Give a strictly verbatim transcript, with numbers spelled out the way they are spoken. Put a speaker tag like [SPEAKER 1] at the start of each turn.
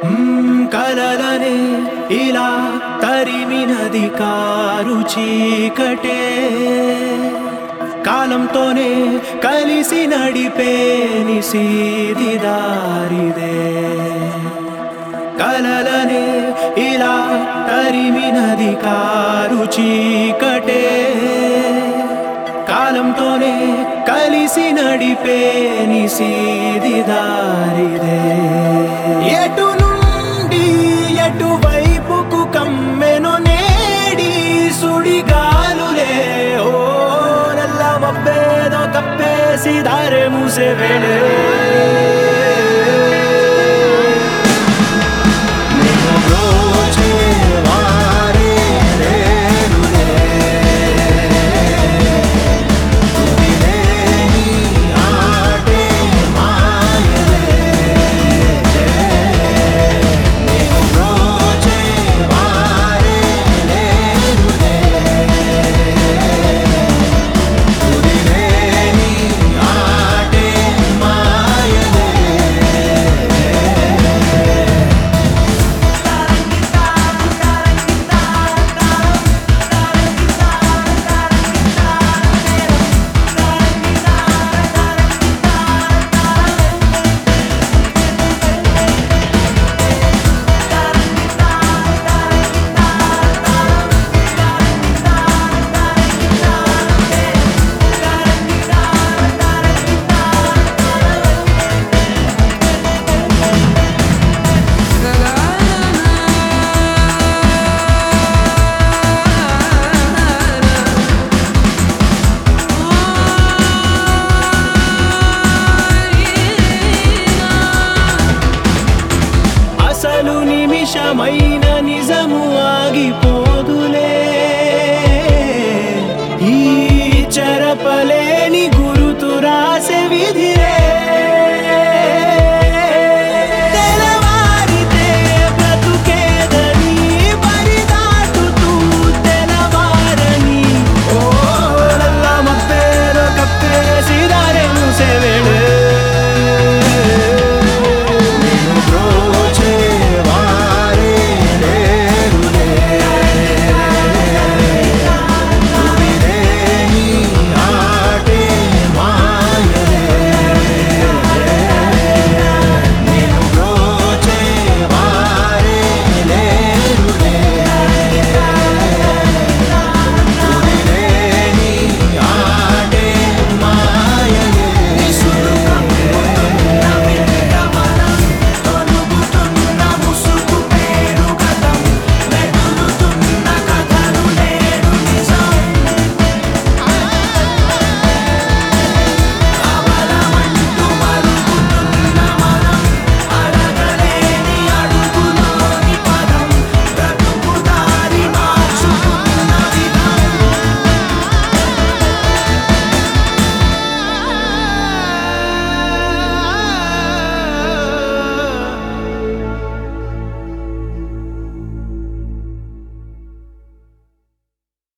[SPEAKER 1] కలలనే ఇలా తరిమినది కారు చీకటే కాలంతోనే కలిసి నడిపే నిశీది దారిదే కలలనే ఇలా తరిమినది కారు చీకటే కాలంతోనే కలిసి నడిపే నిశీది దారిదే ఎటు నుండి ఎటువైపుకు కమ్మెను నేడి సుడిగాలులే ఓ నల్ల మబ్బేదో కప్పేసి దారె మూసే వేళే నిమిషమైన నిజము ఆగిపోదులే ఈ చెరపలేని గురుతు రాసే విధి